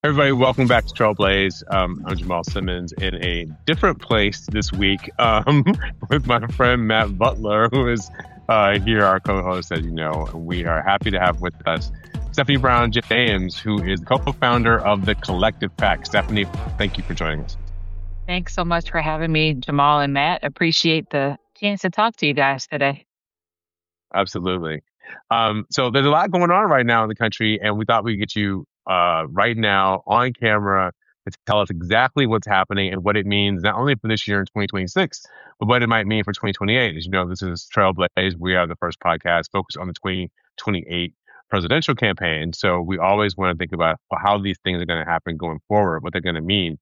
Everybody, welcome back to Trailblaze. I'm Jamal Simmons in a different place this week with my friend Matt Butler, who is here, our co-host, as you know. And we are happy to have with us Stephanie Brown James, who is co-founder of the Collective PAC. Stephanie, thank you for joining us. Thanks so much for having me, Jamal and Matt. Appreciate the chance to talk to you guys today. Absolutely. So there's a lot going on right now in the country, and we thought we'd get you right now on camera to tell us exactly what's happening and what it means, not only for this year in 2026, but what it might mean for 2028. As you know, this is Trailblaze. We are the first podcast focused on the 2028 presidential campaign. So we always want to think about how these things are going to happen going forward, what they're going to mean.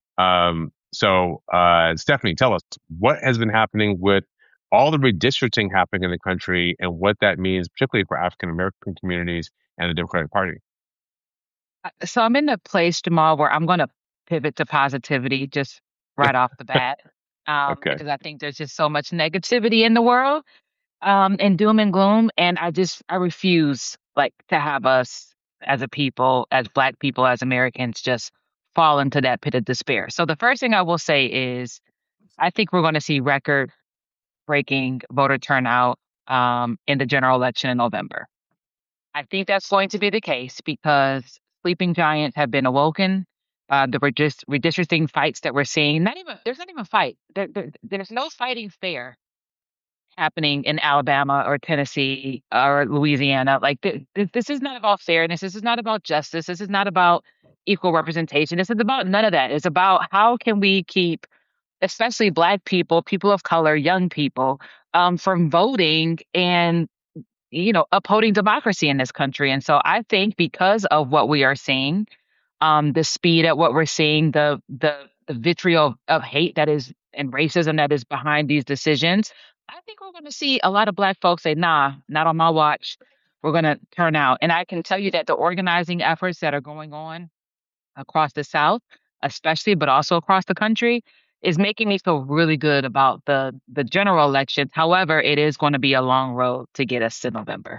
Stephanie, tell us what has been happening with all the redistricting happening in the country and what that means, particularly for African American communities and the Democratic Party. So I'm in a place, Jamal, where I'm going to pivot to positivity just right off the bat, Okay. because I think there's just so much negativity in the world, and doom and gloom, and I refuse to have us as a people, as Black people, as Americans, just fall into that pit of despair. So the first thing I will say is I think we're going to see record-breaking voter turnout in the general election in November. I think that's going to be the case because sleeping giants have been awoken. The redistricting fights that we're seeing, there's not even a fight. There's no fighting fair happening in Alabama or Tennessee or Louisiana. This is not about fairness. This is not about justice. This is not about equal representation. This is about none of that. It's about how can we keep, especially Black people, people of color, young people, from voting and upholding democracy in this country. And so I think because of what we are seeing, the speed at what we're seeing, the vitriol of hate that is and racism that is behind these decisions, I think we're going to see a lot of Black folks say, nah, not on my watch. We're going to turn out. And I can tell you that the organizing efforts that are going on across the South, especially, but also across the country, is making me feel really good about the general elections. However, it is going to be a long road to get us to November.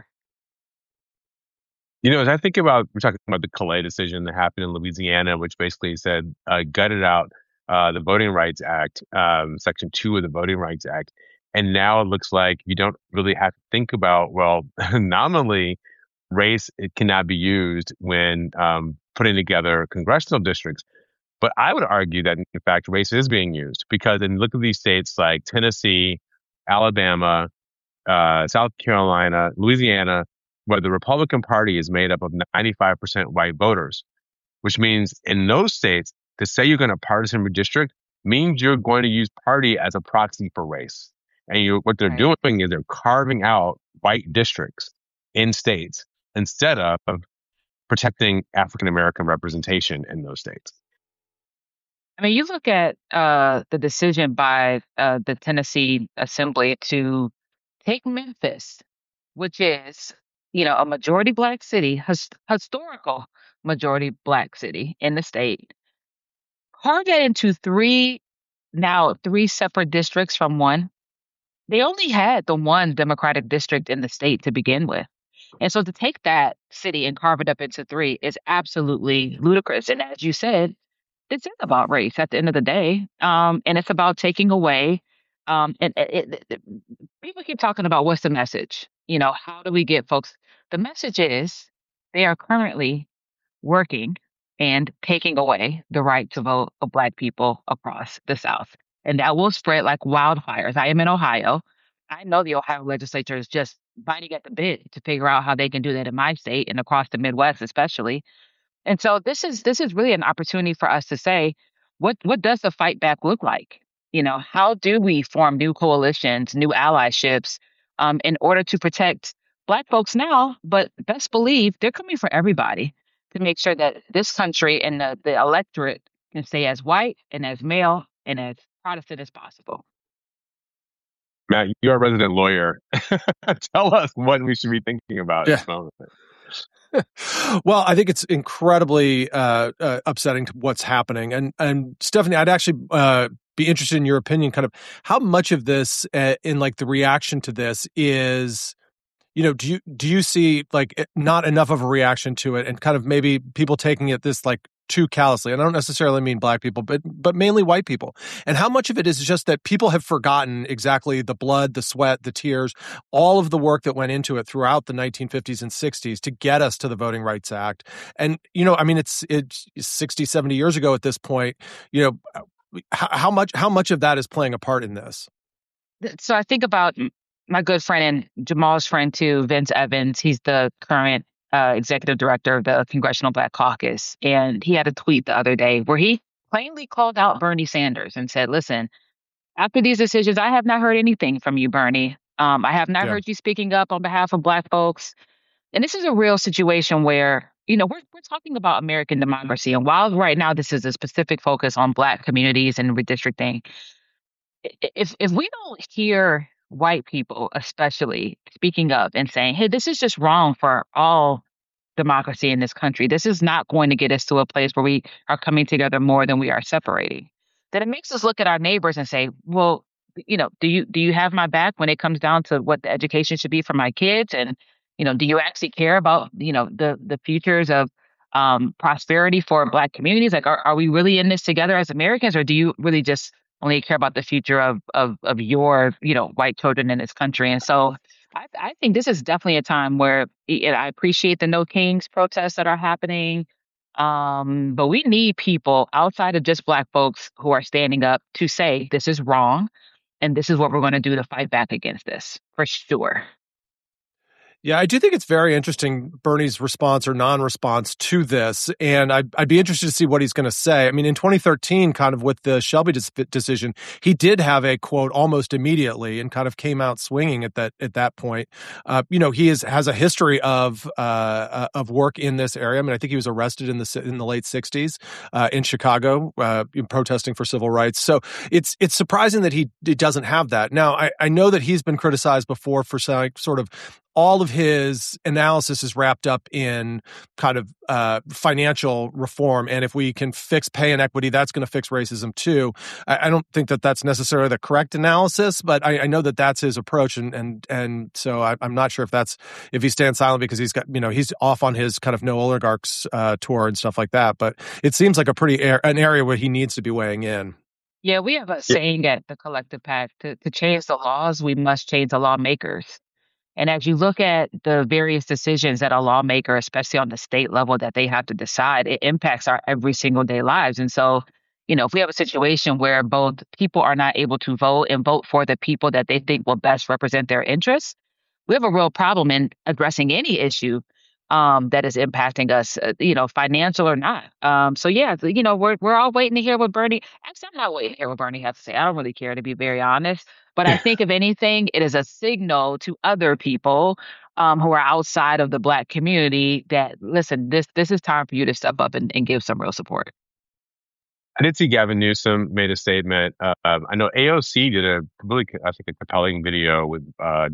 As I think we're talking about the Calais decision that happened in Louisiana, which basically said, gutted out the Voting Rights Act, Section 2 of the Voting Rights Act. And now it looks like you don't really have to think about, well, nominally, race it cannot be used when putting together congressional districts. But I would argue that, in fact, race is being used because then look at these states like Tennessee, Alabama, South Carolina, Louisiana, where the Republican Party is made up of 95% white voters, which means in those states, to say you're going to partisan redistrict means you're going to use party as a proxy for race. And what they're Right. doing is they're carving out white districts in states instead of protecting African American representation in those states. I mean, you look at the decision by the Tennessee Assembly to take Memphis, which is, a majority Black city, historical majority Black city in the state, carve that into three separate districts from one. They only had the one Democratic district in the state to begin with. And so to take that city and carve it up into three is absolutely ludicrous. And as you said, this is about race at the end of the day. And it's about taking away, people keep talking about what's the message? How do we get folks? The message is they are currently working and taking away the right to vote of Black people across the South. And that will spread like wildfires. I am in Ohio. I know the Ohio legislature is just biting at the bit to figure out how they can do that in my state and across the Midwest, especially. And so this is really an opportunity for us to say, what does the fight back look like? How do we form new coalitions, new allyships, in order to protect Black folks now? But best believe they're coming for everybody to make sure that this country and the electorate can stay as white and as male and as Protestant as possible. Matt, you're a resident lawyer. Tell us what we should be thinking about at this moment. Well, I think it's incredibly upsetting to what's happening. And Stephanie, I'd actually be interested in your opinion, kind of how much of this in like the reaction to this is, do you see like not enough of a reaction to it and kind of maybe people taking it this like too callously. And I don't necessarily mean black people, but mainly white people. And how much of it is just that people have forgotten exactly the blood, the sweat, the tears, all of the work that went into it throughout the 1950s and 60s to get us to the Voting Rights Act. And, I mean, it's 60, 70 years ago at this point, how much of that is playing a part in this? So I think about my good friend and Jamal's friend too, Vince Evans. He's the current executive director of the Congressional Black Caucus. And he had a tweet the other day where he plainly called out Bernie Sanders and said, listen, after these decisions, I have not heard anything from you, Bernie. I have not heard you speaking up on behalf of Black folks. And this is a real situation where, we're talking about American democracy. And while right now this is a specific focus on Black communities and redistricting, if we don't hear white people, especially speaking up and saying, hey, this is just wrong for all democracy in this country. This is not going to get us to a place where we are coming together more than we are separating. Then it makes us look at our neighbors and say, well, do you have my back when it comes down to what the education should be for my kids? And, do you actually care about, the futures of prosperity for Black communities? Like, are we really in this together as Americans, or do you really just only care about the future of your, white children in this country? And so I think this is definitely a time where I appreciate the No Kings protests that are happening. But we need people outside of just Black folks who are standing up to say this is wrong and this is what we're going to do to fight back against this, for sure. Yeah, I do think it's very interesting, Bernie's response or non-response to this, and I'd be interested to see what he's going to say. I mean, in 2013, kind of with the Shelby decision, he did have a quote almost immediately and kind of came out swinging at that point. He has a history of work in this area. I mean, I think he was arrested in the late 60s in Chicago, protesting for civil rights. So it's surprising that he doesn't have that. Now, I know that he's been criticized before for saying sort of all of his analysis is wrapped up in kind of financial reform. And if we can fix pay inequity, that's going to fix racism too. I don't think that that's necessarily the correct analysis, but I know that that's his approach. And so I'm not sure if he stands silent because he's got, he's off on his kind of No Oligarchs tour and stuff like that. But it seems like an area where he needs to be weighing in. Yeah, we have a saying at the Collective PAC, to change the laws, we must change the lawmakers. And as you look at the various decisions that a lawmaker, especially on the state level, that they have to decide, it impacts our every single day lives. And so, if we have a situation where both people are not able to vote and vote for the people that they think will best represent their interests, we have a real problem in addressing any issue that is impacting us, financial or not. We're all waiting to hear what Bernie. Actually, I'm not waiting to hear what Bernie has to say. I don't really care, to be very honest. But I think, if anything, it is a signal to other people who are outside of the Black community that, listen, this is time for you to step up and give some real support. I did see Gavin Newsom made a statement. I know AOC did a compelling video with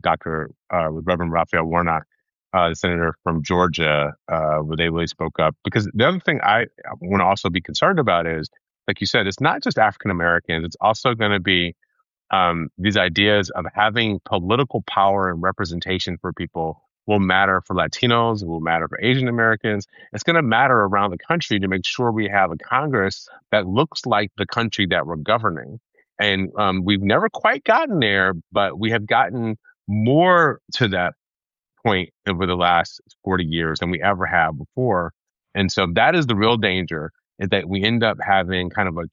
with Reverend Raphael Warnock, the senator from Georgia, where they really spoke up. Because the other thing I want to also be concerned about is, like you said, it's not just African Americans. It's also going to be these ideas of having political power and representation for people will matter for Latinos, it will matter for Asian Americans. It's going to matter around the country to make sure we have a Congress that looks like the country that we're governing. And we've never quite gotten there, but we have gotten more to that point over the last 40 years than we ever have before. And so that is the real danger, is that we end up having kind of a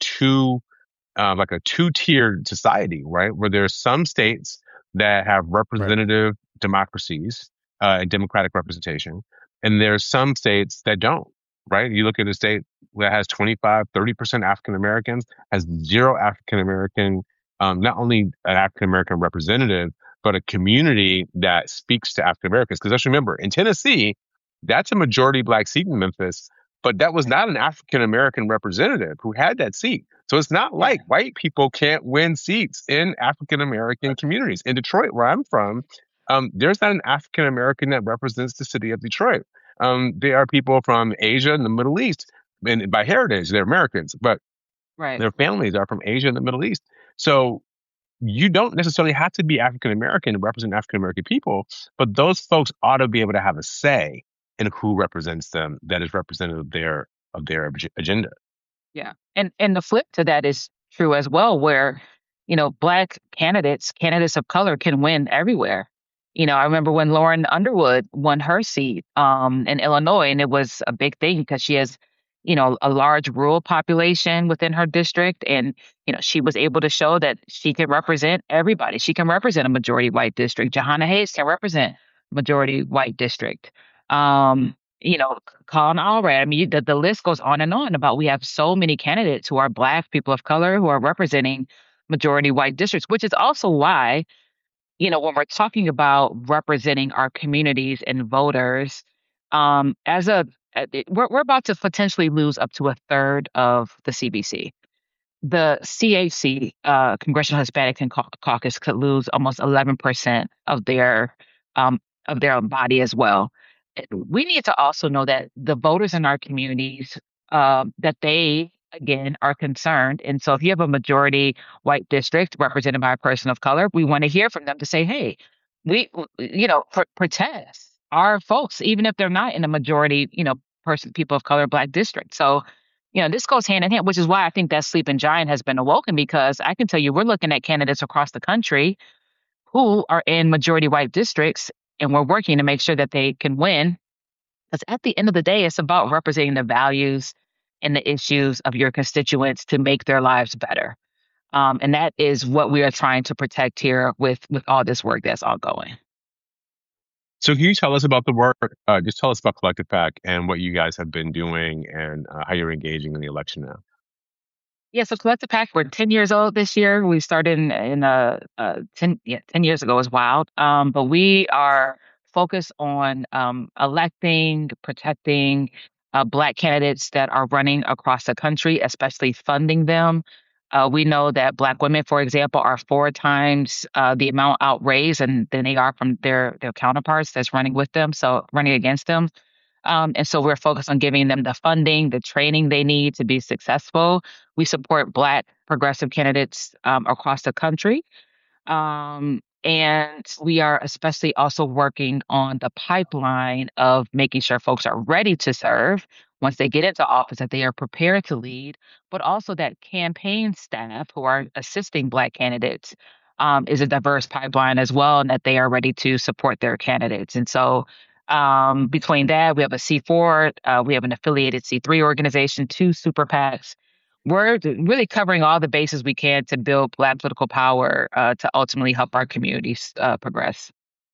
two-tiered society, right? Where there's some states that have representative democracies, and democratic representation, and there's some states that don't, right? You look at a state that has 25, 30% African Americans, has zero African American, not only an African American representative, but a community that speaks to African Americans. Because let's remember, in Tennessee, that's a majority Black seat in Memphis, but that was not an African American representative who had that seat. So it's not like white people can't win seats in African American communities. In Detroit, where I'm from, there's not an African American that represents the city of Detroit. There are people from Asia and the Middle East, and by heritage, they're Americans, but their families are from Asia and the Middle East. So you don't necessarily have to be African American to represent African American people, but those folks ought to be able to have a say in who represents them, that is representative of their of their agenda. Yeah. And the flip to that is true as well, where, Black candidates of color can win everywhere. I remember when Lauren Underwood won her seat in Illinois, and it was a big thing because she has, a large rural population within her district. And, she was able to show that she can represent everybody. She can represent a majority white district. Jahana Hayes can represent majority white district. Um, Colin Allred. I mean, the list goes on and on about we have so many candidates who are Black, people of color, who are representing majority white districts, which is also why, when we're talking about representing our communities and voters, as we're about to potentially lose up to a third of the CBC. The CHC, Congressional Hispanic Caucus, could lose almost 11% of their body as well. We need to also know that the voters in our communities, that they again are concerned. And so, if you have a majority white district represented by a person of color, we want to hear from them to say, "Hey, protest our folks, even if they're not in a majority, people of color, Black district." So, this goes hand in hand, which is why I think that sleeping giant has been awoken, because I can tell you we're looking at candidates across the country who are in majority white districts, and we're working to make sure that they can win. Because at the end of the day, it's about representing the values and the issues of your constituents to make their lives better. And that is what we are trying to protect here with all this work that's ongoing. So can you tell us about the work? Just tell us about Collective PAC and what you guys have been doing and how you're engaging in the election now. Yeah, so Collective PAC, we're 10 years old this year. We started in 10 years ago is wild. But we are focused on electing, protecting Black candidates that are running across the country, especially funding them. We know that Black women, for example, are 4 times the amount outraised than they are from their counterparts that's running with them, so running against them. And so we're focused on giving them the funding, the training they need to be successful. We support Black progressive candidates across the country. And we are especially also working on the pipeline of making sure folks are ready to serve once they get into office, that they are prepared to lead, but also that campaign staff who are assisting Black candidates is a diverse pipeline as well, and that they are ready to support their candidates. And so between that, we have a C4, we have an affiliated C3 organization, 2 super PACs. We're really covering all the bases we can to build Black political power to ultimately help our communities progress.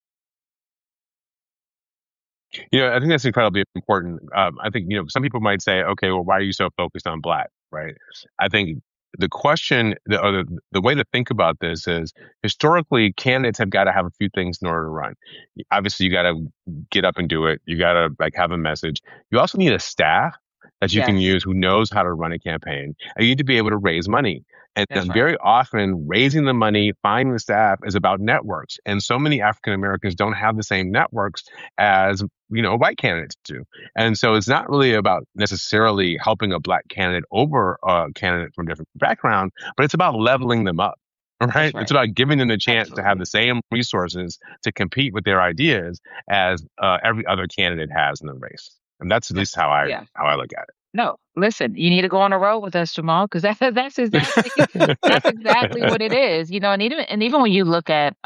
I think that's incredibly important. I think, some people might say, okay, well, why are you so focused on Black, right? I think the question, or the way to think about this is, historically, candidates have got to have a few things in order to run. Obviously, you got to get up and do it. You got to have a message. You also need a staff that you can use who knows how to run a campaign. And you need to be able to raise money. And very often, raising the money, finding the staff is about networks. And so many African Americans don't have the same networks as, white candidates do. And so it's not really about necessarily helping a Black candidate over a candidate from a different background, but it's about leveling them up. Right? It's about giving them the chance to have the same resources to compete with their ideas as every other candidate has in the race. And that's at least how I look at it. No, listen, you need to go on a road with us, Jamal, because that's exactly what it is. And even when you look at,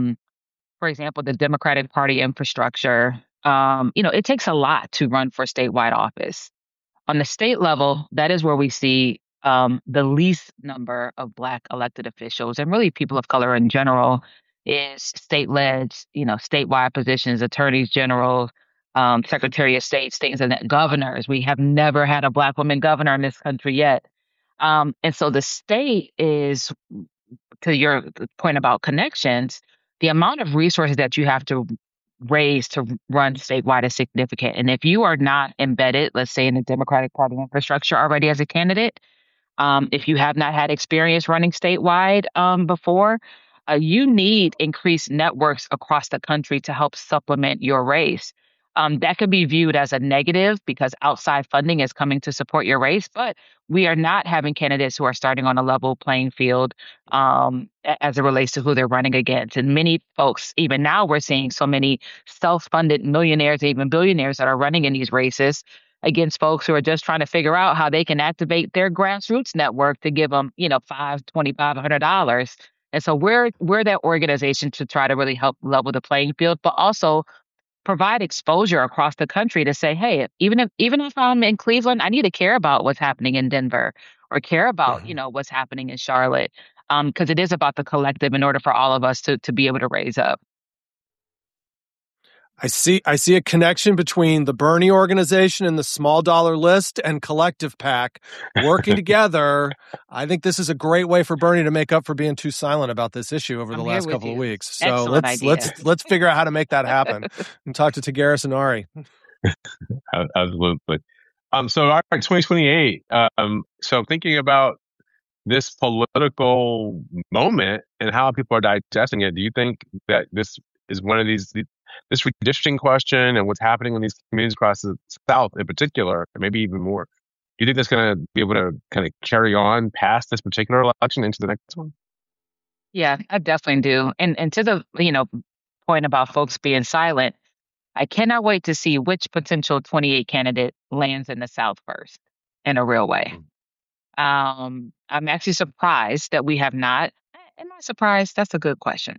for example, the Democratic Party infrastructure, it takes a lot to run for statewide office. On the state level, that is where we see the least number of Black elected officials, and really people of color in general, is state-led, statewide positions, attorneys general, Secretary of State, things and that, governors. We have never had a Black woman governor in this country yet. And so the state is, to your point about connections, the amount of resources that you have to raise to run statewide is significant. And if you are not embedded, let's say in the Democratic Party infrastructure already as a candidate, if you have not had experience running statewide before, you need increased networks across the country to help supplement your race. That could be viewed as a negative because outside funding is coming to support your race, but we are not having candidates who are starting on a level playing field as it relates to who they're running against. And many folks, even now, we're seeing so many self-funded millionaires, even billionaires that are running in these races against folks who are just trying to figure out how they can activate their grassroots network to give them, $5, $25, $100. And so we're that organization to try to really help level the playing field, but also provide exposure across the country to say, hey, even if I'm in Cleveland, I need to care about what's happening in Denver or care about, what's happening in Charlotte. Because it is about the collective in order for all of us to be able to raise up. I see a connection between the Bernie organization and the small dollar list and Collective PAC working together. I think this is a great way for Bernie to make up for being too silent about this issue over the last couple of weeks. So let's figure out how to make that happen and talk to Tigaris and Ari. Absolutely. So all right, 2028. So thinking about this political moment and how people are digesting it, do you think that this is one of this redistricting question and what's happening in these communities across the South in particular, and maybe even more, do you think that's going to be able to kind of carry on past this particular election into the next one? Yeah, I definitely do. And to the point about folks being silent, I cannot wait to see which potential 28 candidate lands in the South first in a real way. I'm actually surprised that we have not. Am I surprised? That's a good question.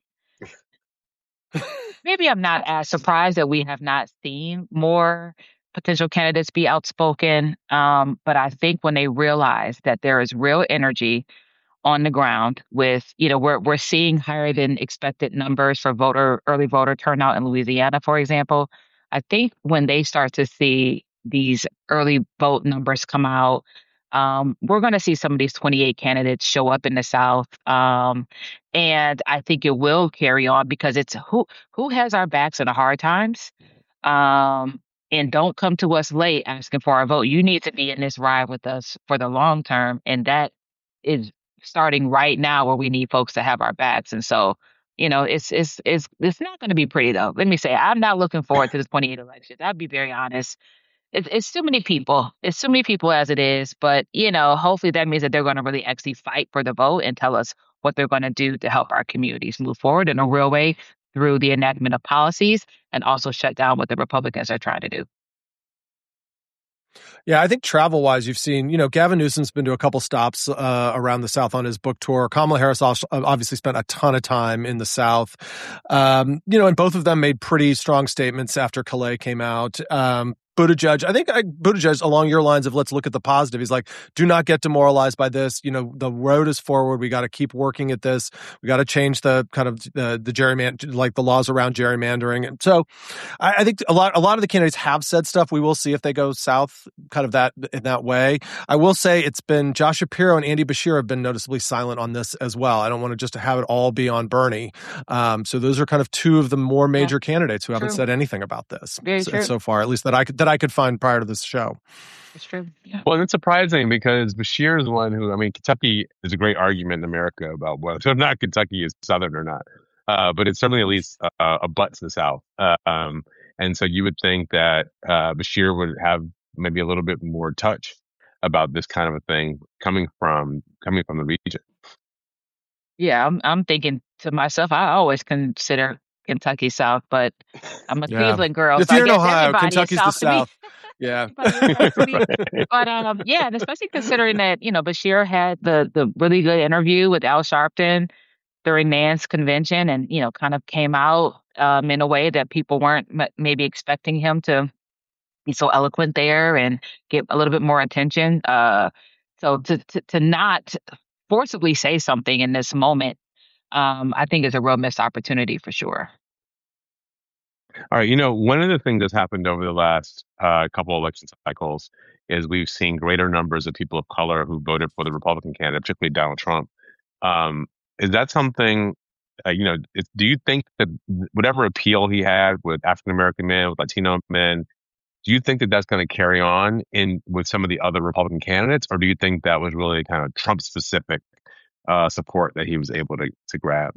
Maybe I'm not as surprised that we have not seen more potential candidates be outspoken. But I think when they realize that there is real energy on the ground with, we're seeing higher than expected numbers for early voter turnout in Louisiana, for example. I think when they start to see these early vote numbers come out, we're going to see some of these 28 candidates show up in the South. And I think it will carry on because it's who has our backs in the hard times. And don't come to us late asking for our vote. You need to be in this ride with us for the long term. And that is starting right now where we need folks to have our backs. And so, it's not going to be pretty though. Let me say, I'm not looking forward to the 28 elections. I'll be very honest. It's too many people. It's too many people as it is. But, hopefully that means that they're going to really actually fight for the vote and tell us what they're going to do to help our communities move forward in a real way through the enactment of policies and also shut down what the Republicans are trying to do. Yeah, I think travel-wise, you've seen, Gavin Newsom's been to a couple stops around the South on his book tour. Kamala Harris also obviously spent a ton of time in the South. And both of them made pretty strong statements after Calais came out. Buttigieg, I think Buttigieg, along your lines of let's look at the positive. He's like, do not get demoralized by this. The road is forward. We got to keep working at this. We got to change the kind of the gerrymander, like the laws around gerrymandering. And so I think a lot of the candidates have said stuff. We will see if they go south kind of in that way. I will say it's been Josh Shapiro and Andy Beshear have been noticeably silent on this as well. I don't want to just have it all be on Bernie. So those are kind of two of the more major candidates who haven't said anything about this so far, at least that I could find prior to this show. It's true. Yeah. Well, it's surprising because Beshear is one who, Kentucky is a great argument in America about whether or not Kentucky is Southern or not. But it's certainly at least a butt to the South. And so you would think that Beshear would have maybe a little bit more touch about this kind of a thing coming from the region. Yeah, I'm thinking to myself, I always consider Kentucky South, but I'm a Cleveland girl. If so you're I in guess Ohio, Kentucky's the South. Yeah. But and especially considering that, Beshear had the really good interview with Al Sharpton during NAN's convention and, kind of came out in a way that people weren't maybe expecting him to be so eloquent there and get a little bit more attention. So to not forcibly say something in this moment, I think is a real missed opportunity for sure. All right. One of the things that's happened over the last couple of election cycles is we've seen greater numbers of people of color who voted for the Republican candidate, particularly Donald Trump. Is that something, do you think that whatever appeal he had with African-American men, with Latino men, do you think that that's going to carry on with some of the other Republican candidates? Or do you think that was really kind of Trump-specific support that he was able to grab?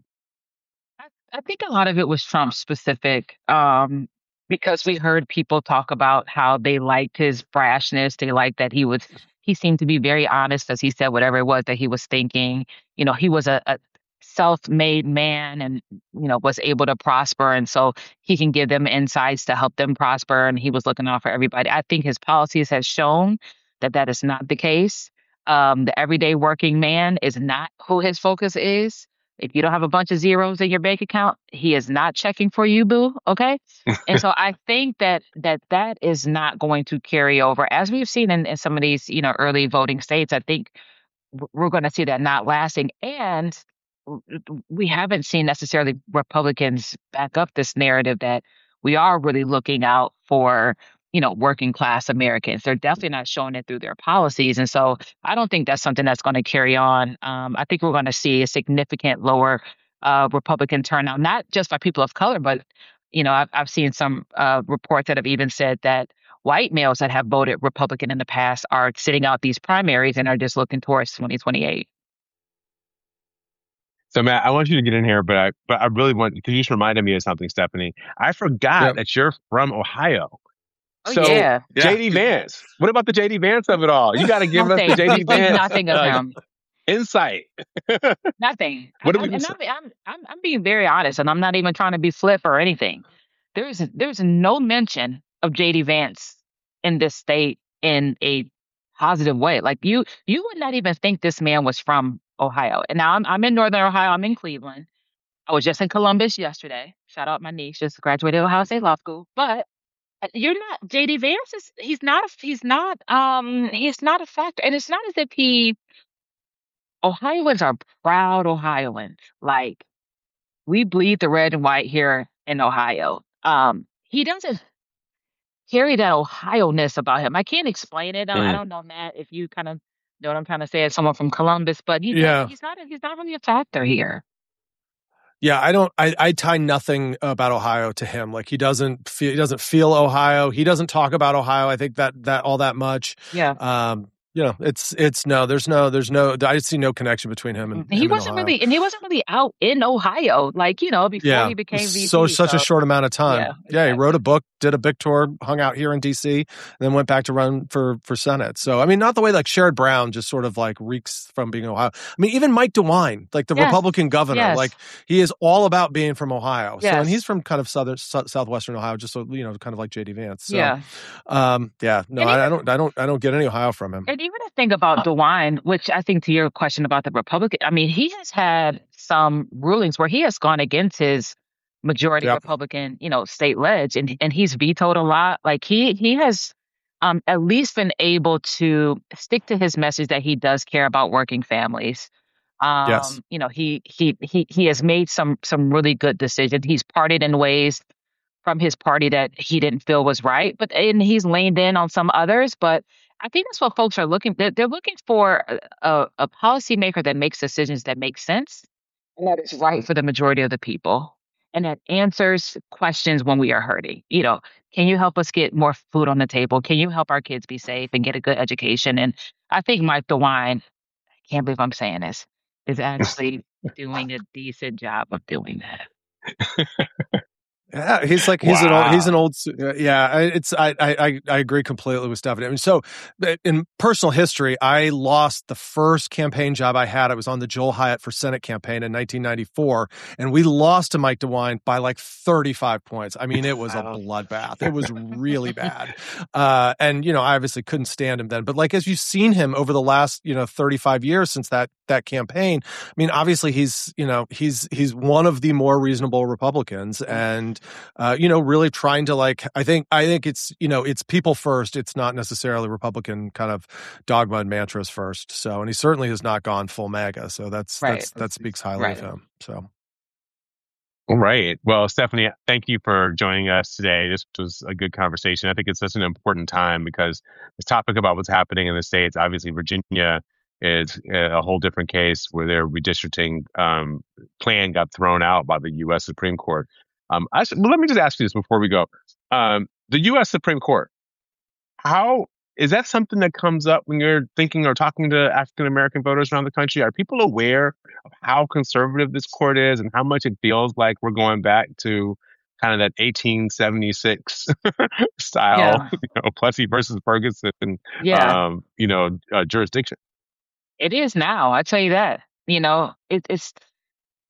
I think a lot of it was Trump specific, because we heard people talk about how they liked his brashness. They liked that he seemed to be very honest as he said whatever it was that he was thinking. He was a self-made man and, was able to prosper. And so he can give them insights to help them prosper. And he was looking out for everybody. I think his policies has shown that that is not the case. The everyday working man is not who his focus is. If you don't have a bunch of zeros in your bank account, he is not checking for you, boo. Okay. And so I think that is not going to carry over as we've seen in some of these, early voting states. I think we're going to see that not lasting. And we haven't seen necessarily Republicans back up this narrative that we are really looking out for, working class Americans. They're definitely not showing it through their policies. And so I don't think that's something that's going to carry on. I think we're going to see a significant lower Republican turnout, not just by people of color, but, I've seen some reports that have even said that white males that have voted Republican in the past are sitting out these primaries and are just looking towards 2028. So Matt, I want you to get in here, but I really want, because you just reminded me of something, Stephanie. I forgot that you're from Ohio. Oh, So yeah. JD Vance, what about the JD Vance of it all? You got to give us the JD Vance Nothing of him. insight. Nothing. What do we? I'm being very honest, and I'm not even trying to be flip or anything. There's no mention of JD Vance in this state in a positive way. Like you would not even think this man was from Ohio. And now I'm in Northern Ohio. I'm in Cleveland. I was just in Columbus yesterday. Shout out my niece, just graduated Ohio State Law School. But you're not JD Vance is he's not a factor. And it's not as if Ohioans are proud Ohioans. Like we bleed the red and white here in Ohio. He doesn't carry that Ohio-ness about him. I can't explain it. I don't know, Matt, if you kind of know what I'm trying to say as someone from Columbus, but he's not really a factor here. Yeah, I tie nothing about Ohio to him. Like he doesn't feel Ohio. He doesn't talk about Ohio. I think that all that much. Yeah. It's no, there's no, I see no connection between him and he wasn't really out in Ohio, like, before he became VP. Such a short amount of time. Yeah, exactly. He wrote a book, did a big tour, hung out here in DC, and then went back to run for Senate. So, I mean, not the way like Sherrod Brown just sort of like reeks from being Ohio. I mean, even Mike DeWine, like the Republican governor, like he is all about being from Ohio. So, and he's from kind of southwestern Ohio, just so, kind of like JD Vance. So, I don't get any Ohio from him. And even a thing about DeWine, which I think to your question about the Republican, I mean, he has had some rulings where he has gone against his majority Republican, state ledge, and he's vetoed a lot. Like he has at least been able to stick to his message that he does care about working families. He has made some really good decisions. He's partied in ways from his party that he didn't feel was right, and he's leaned in on some others. But I think that's what folks are looking. They're looking for a policymaker that makes decisions that make sense and that is right for the majority of the people, and that answers questions when we are hurting. Can you help us get more food on the table? Can you help our kids be safe and get a good education? And I think Mike DeWine, I can't believe I'm saying this, is actually doing a decent job of doing that. Yeah, he's an old. I agree completely with Stephanie. I mean, so in personal history, I lost the first campaign job I had. I was on the Joel Hyatt for Senate campaign in 1994, and we lost to Mike DeWine by like 35 points. I mean, it was a bloodbath. It was really bad. And I obviously couldn't stand him then. But like as you've seen him over the last 35 years since that campaign, I mean, obviously he's one of the more reasonable Republicans, and really trying to I think it's, it's people first. It's not necessarily Republican kind of dogma and mantras first. So, and he certainly has not gone full MAGA. So that speaks highly of him. So. All right. Well, Stephanie, thank you for joining us today. This was a good conversation. I think it's such an important time because this topic about what's happening in the States, obviously Virginia is a whole different case where their redistricting plan got thrown out by the U.S. Supreme Court. Let me just ask you this before we go. The U.S. Supreme Court, how is that something that comes up when you're thinking or talking to African American voters around the country? Are people aware of how conservative this court is and how much it feels like we're going back to kind of that 1876 style, Plessy versus Ferguson, jurisdiction? It is now. I tell you that. It's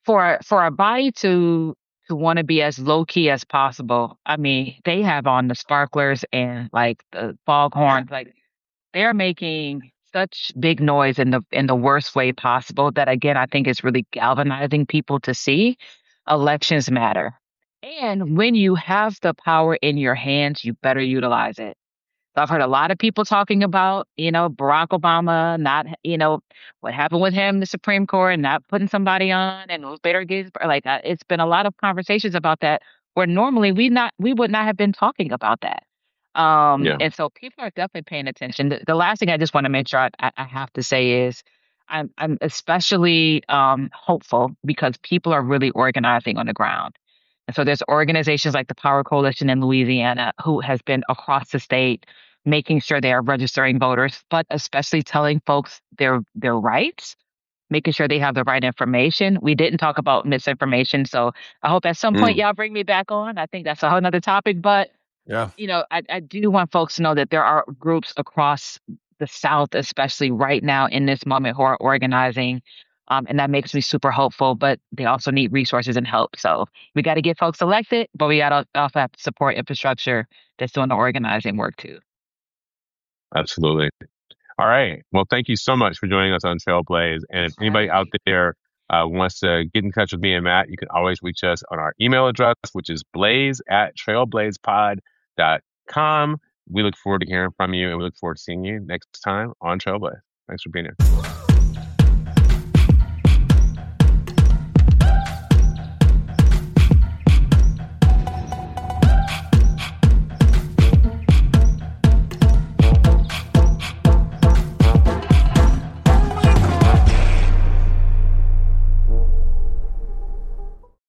for a body to want to be as low key as possible. I mean, they have on the sparklers and like the foghorns, like they're making such big noise in the worst way possible that again I think it's really galvanizing people to see elections matter. And when you have the power in your hands, you better utilize it. So I've heard a lot of people talking about, Barack Obama not, what happened with him, the Supreme Court, and not putting somebody on, and Ruth Bader Ginsburg. Like it's been a lot of conversations about that, where normally we would not have been talking about that. Yeah. And so people are definitely paying attention. The last thing I just want to make sure I have to say is I'm especially hopeful because people are really organizing on the ground. And so there's organizations like the Power Coalition in Louisiana who has been across the state making sure they are registering voters, but especially telling folks their rights, making sure they have the right information. We didn't talk about misinformation, so I hope at some point Mm. y'all bring me back on. I think that's a whole nother topic, but Yeah. I do want folks to know that there are groups across the South, especially right now in this moment, who are organizing. And that makes me super hopeful, but they also need resources and help. So we got to get folks elected, but we got to also have to support infrastructure that's doing the organizing work too. Absolutely. All right. Well, thank you so much for joining us on Trailblaze. And if anybody out there wants to get in touch with me and Matt, you can always reach us on our email address, which is blaze@trailblazepod.com. We look forward to hearing from you, and we look forward to seeing you next time on Trailblaze. Thanks for being here.